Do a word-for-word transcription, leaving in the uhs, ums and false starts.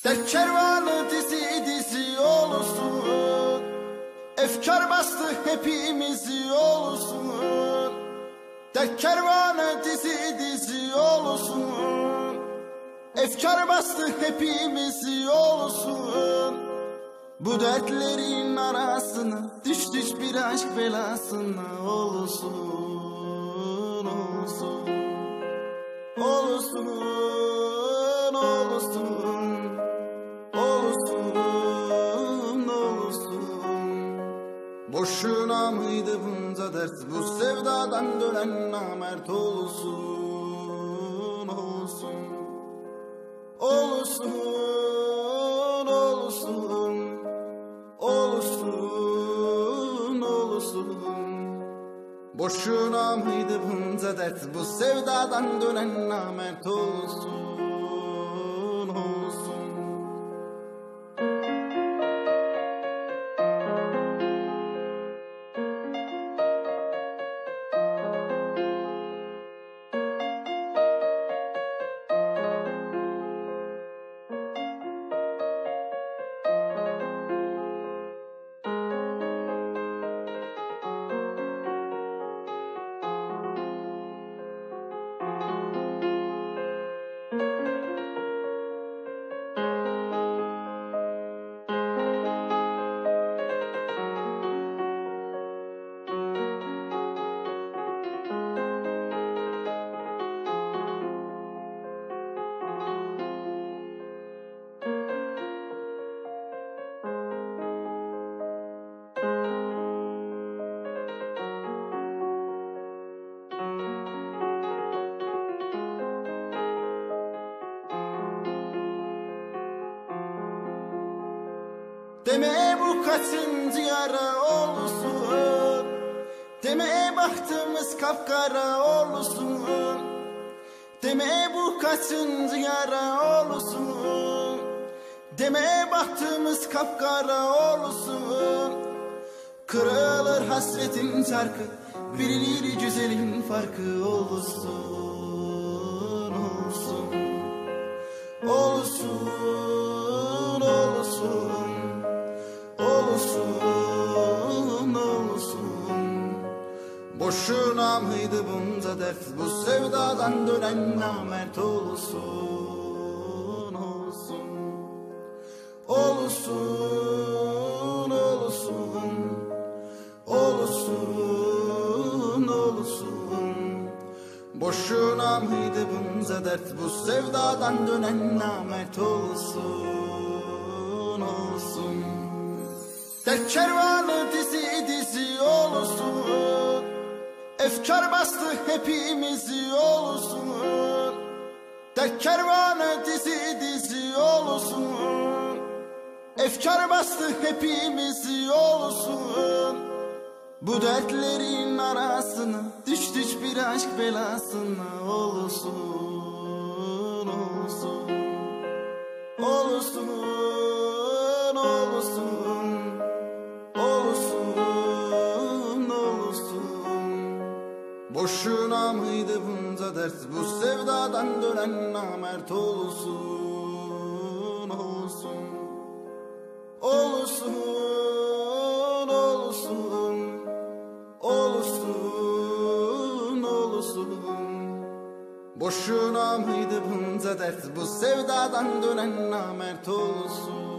Dert kervanı dizi dizi olursun, efkar bastı hepimizi olursun. Dert kervanı dizi dizi olursun, efkar bastı hepimizi olursun. Bu dertlerin arasına düş düş bir aşk belasına olursun, olursun, olursun, olursun, olursun, olursun. Boşuna mıydı bunca dert, bu sevdadan dönen namert olursun, olursun, olursun, olursun, olursun, olursun. Boşuna mıydı bunca dert, bu sevdadan dönen namert olsun, olsun. Deme bu kaçıncı yara olursun, deme bahtımız kapkara olursun. Deme bu kaçıncı yara olursun, deme bahtımız kapkara olursun. Kırılır hasretin çarkı, birileri güzelin farkı olursun, olursun, olursun, olursun. Olursun, olursun. Boşuna mıydı bunca dert, bu sevdadan dönen namert olursun, olsun, olursun, olursun, olursun, olursun. Boşuna mıydı bunca dert, bu sevdadan dönen namert olursun, olsun. Dert kervanı dizi dizi olursun, efkar bastı hepimizi olursun. Dert kervanı dizi dizi olursun, efkar bastı hepimizi olursun. Bu dertlerin arasına düş düş bir aşk belasına olursun, olursun, olursun, olursun. Olursun, olursun. Boşuna mıydı bunca dert, bu sevdadan dönen namert olursun, olsun, olursun, olursun, olursun, olursun. Boşuna mıydı bunca dert, bu sevdadan dönen namert olursun.